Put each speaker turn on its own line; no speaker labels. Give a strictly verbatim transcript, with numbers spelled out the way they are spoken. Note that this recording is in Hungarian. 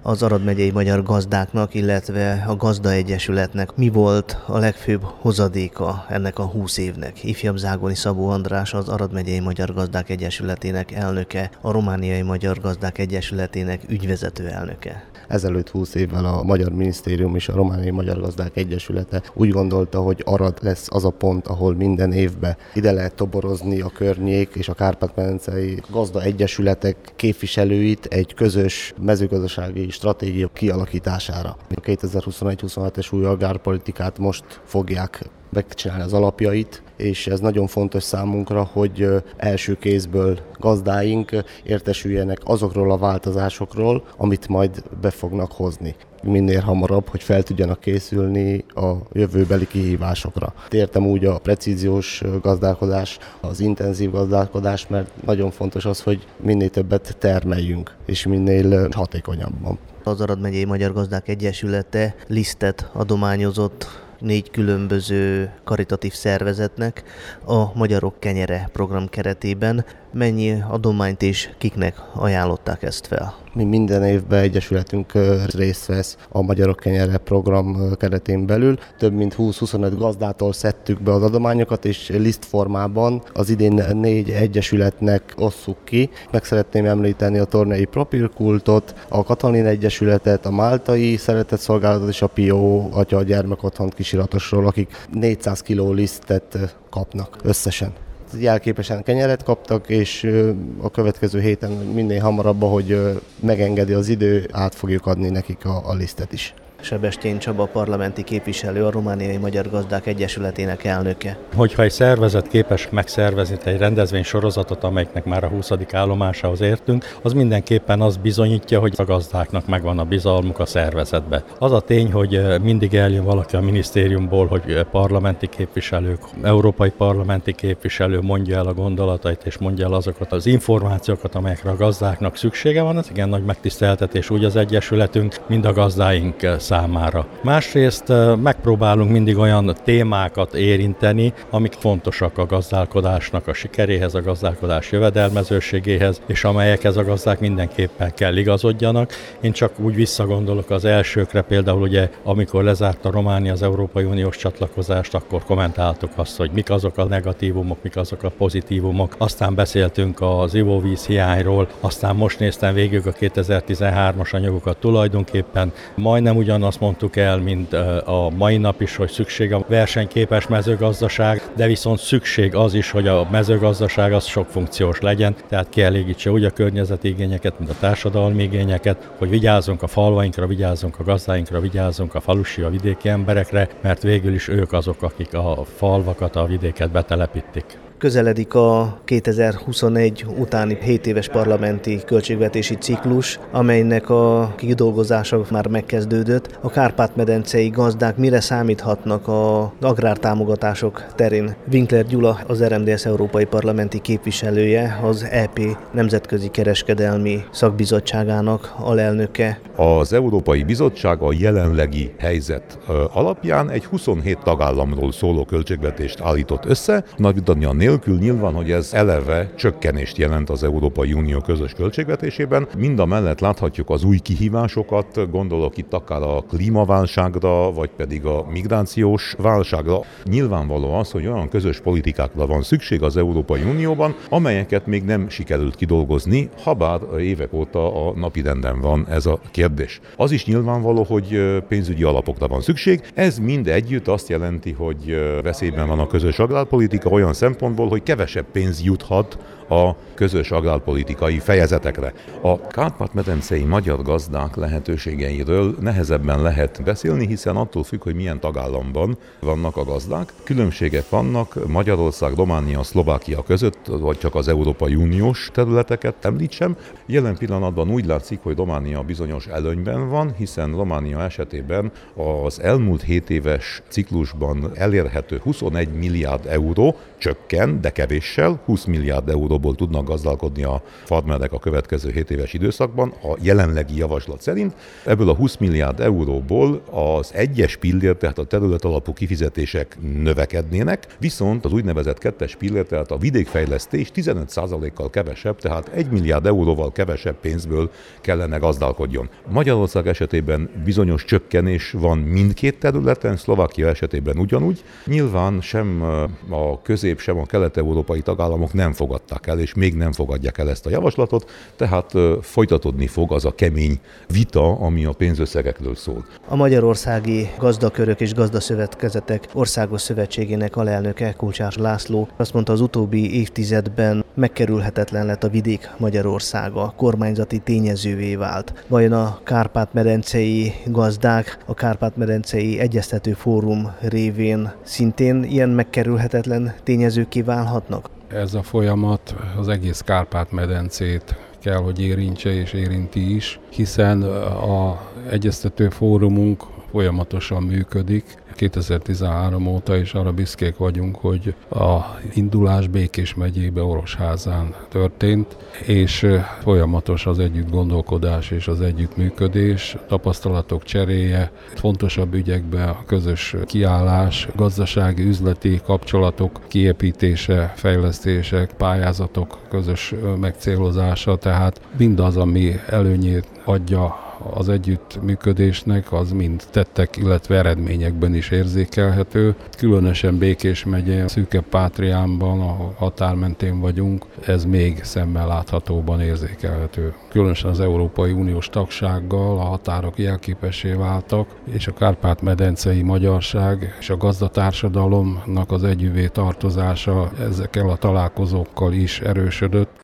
az Arad megyei magyar gazdáknak, illetve a Gazdaegyesületnek mi volt a legfőbb hozadéka ennek a húsz évnek? Ifjabb Zágoni Szabó András, az Arad megyei magyar gazdák egyesületének elnöke, a Romániai Magyar Gazdák Egyesületének ügyvezető elnöke.
Ezelőtt húsz évvel a Magyar Minisztérium és a Romániai Magyar Gazdák Egyesülete úgy gondolta, hogy Arad lesz az a pont, ahol minden évben ide lehet toborozni a környék és a Kárpát-medencei gazda egyesületek képviselőit egy közös mezőgazdasági stratégia kialakítására. A kétezer-huszonegy-huszonhetes új agrárpolitikát most fogják megcsinálni az alapjait, és ez nagyon fontos számunkra, hogy első kézből gazdáink értesüljenek azokról a változásokról, amit majd be fognak hozni. Minél hamarabb, hogy fel tudjanak készülni a jövőbeli kihívásokra. Értem úgy a precíziós gazdálkodás, az intenzív gazdálkodás, mert nagyon fontos az, hogy minél többet termeljünk, és minél hatékonyabban.
Az Arad megyei Magyar Gazdák Egyesülete lisztet adományozott négy különböző karitatív szervezetnek a Magyarok Kenyere program keretében. Mennyi adományt és kiknek ajánlották ezt fel?
Mi minden évben egyesületünk részt vesz a Magyarok Kenyere program keretén belül. Több mint húsz-huszonöt gazdától szedtük be az adományokat, és lisztformában az idén négy egyesületnek osszuk ki. Meg szeretném említeni a Tornai Propilkultot, a Katalin Egyesületet, a Máltai Szeretetszolgálatot és a Pió Atya Gyermekotthont Kisiratosról, akik négyszáz kiló lisztet kapnak összesen. Jelképesen kenyeret kaptak, és a következő héten minél hamarabb, ahogy megengedi az idő, át fogjuk adni nekik a, a lisztet is.
Sebestyén Csaba parlamenti képviselő, a Romániai Magyar Gazdák Egyesületének elnöke.
Hogyha egy szervezet képes megszervezni egy rendezvénysorozatot, amelyiknek már a huszadik állomásához értünk, az mindenképpen az bizonyítja, hogy a gazdáknak megvan a bizalmuk a szervezetbe. Az a tény, hogy mindig eljön valaki a minisztériumból, hogy parlamenti képviselők, európai parlamenti képviselő mondja el a gondolatait és mondja el azokat az információkat, amelyekre a gazdáknak szüksége van, ez igen nagy megtiszteltetés úgy az egyesületünk, mind a gazdáink számára. Másrészt megpróbálunk mindig olyan témákat érinteni, amik fontosak a gazdálkodásnak a sikeréhez, a gazdálkodás jövedelmezőségéhez, és amelyekhez a gazdák mindenképpen kell igazodjanak. Én csak úgy visszagondolok az elsőkre, például ugye, amikor lezárta Románia az Európai Uniós csatlakozást, akkor kommentáltuk azt, hogy mik azok a negatívumok, mik azok a pozitívumok. Aztán beszéltünk az ivóvíz hiányról, aztán most néztem végig a kétezer-tizenhármas anyagokat tulajdonképpen. Majdnem ugyanazt mondtuk el, mint a mai nap is, hogy szükség a versenyképes mezőgazdaság, de viszont szükség az is, hogy a mezőgazdaság az sokfunkciós legyen, tehát kielégítse úgy a környezeti igényeket, mint a társadalmi igényeket, hogy vigyázzunk a falvainkra, vigyázzunk a gazdáinkra, vigyázzunk a falusi, a vidéki emberekre, mert végül is ők azok, akik a falvakat, a vidéket betelepítik.
Közeledik a kétezer-huszonegy utáni hét éves parlamenti költségvetési ciklus, amelynek a kidolgozása már megkezdődött. A Kárpát-medencei gazdák mire számíthatnak az agrártámogatások terén? Winkler Gyula, az er em dé es európai parlamenti képviselője, az é pé Nemzetközi Kereskedelmi Szakbizottságának alelnöke.
Az Európai Bizottság a jelenlegi helyzet alapján egy huszonhét tagállamról szóló költségvetést állított össze. Nagy-Britannia nélkül nyilván, hogy ez eleve csökkenést jelent az Európai Unió közös költségvetésében. Mindamellett láthatjuk az új kihívásokat, gondolok itt akár a klímaválságra, vagy pedig a migrációs válságra. Nyilvánvaló az, hogy olyan közös politikákra van szükség az Európai Unióban, amelyeket még nem sikerült kidolgozni, habár évek óta a napirenden van ez a kérdés. Az is nyilvánvaló, hogy pénzügyi alapokra van szükség. Ez mind együtt azt jelenti, hogy veszélyben van a közös agrárpolitika olyan szempontból, hogy kevesebb pénz juthat a közös agrárpolitikai fejezetekre. A Kárpát-medencei magyar gazdák lehetőségeiről nehezebben lehet beszélni, hiszen attól függ, hogy milyen tagállamban vannak a gazdák. Különbségek vannak Magyarország, Románia, Szlovákia között, vagy csak az Európai Uniós területeket említsem. Jelen pillanatban úgy látszik, hogy Románia bizonyos előnyben van, hiszen Románia esetében az elmúlt hét éves ciklusban elérhető huszonegy milliárd euró csökken, de kevéssel, húsz milliárd euró euróból tudnak gazdálkodni a farmerek a következő hét éves időszakban, a jelenlegi javaslat szerint. Ebből a húsz milliárd euróból az egyes pillér, tehát a terület alapú kifizetések növekednének, viszont az úgynevezett kettes pillér, tehát a vidékfejlesztés tizenöt százalékkal kevesebb, tehát egy milliárd euróval kevesebb pénzből kellene gazdálkodjon. Magyarország esetében bizonyos csökkenés van mindkét területen, Szlovákia esetében ugyanúgy. Nyilván sem a közép, sem a kelet-európai tagállamok nem fogadták el, és még nem fogadják el ezt a javaslatot, tehát folytatódni fog az a kemény vita, ami a pénzösszegekről szól.
A Magyarországi Gazdakörök és Gazdaszövetkezetek Országos Szövetségének alelnöke, Kulcsár László azt mondta, az utóbbi évtizedben megkerülhetetlen lett a vidék Magyarországa, kormányzati tényezővé vált. Vajon a Kárpát-medencei gazdák, a Kárpát-medencei Egyeztető Fórum révén szintén ilyen megkerülhetetlen tényezőkké válhatnak?
Ez a folyamat az egész Kárpát-medencét kell, hogy érintse és érinti is, hiszen a Egyeztető Fórumunk folyamatosan működik. kétezer-tizenhárom óta is arra büszkék vagyunk, hogy a indulás Békés megyébe, Orosházán történt, és folyamatos az együttgondolkodás és az együttműködés, tapasztalatok cseréje, fontosabb ügyekben a közös kiállás, gazdasági, üzleti kapcsolatok kiépítése, fejlesztések, pályázatok közös megcélozása, tehát mindaz, ami előnyét adja az együttműködésnek, az mind tettek, illetve eredményekben is érzékelhető. Különösen Békés megye, szűkebb Pátriánban, a határ mentén vagyunk, ez még szemmel láthatóban érzékelhető. Különösen az Európai Uniós tagsággal a határok jelképessé váltak, és a Kárpát-medencei magyarság és a gazdatársadalomnak az együvé tartozása ezekkel a találkozókkal is erősödött.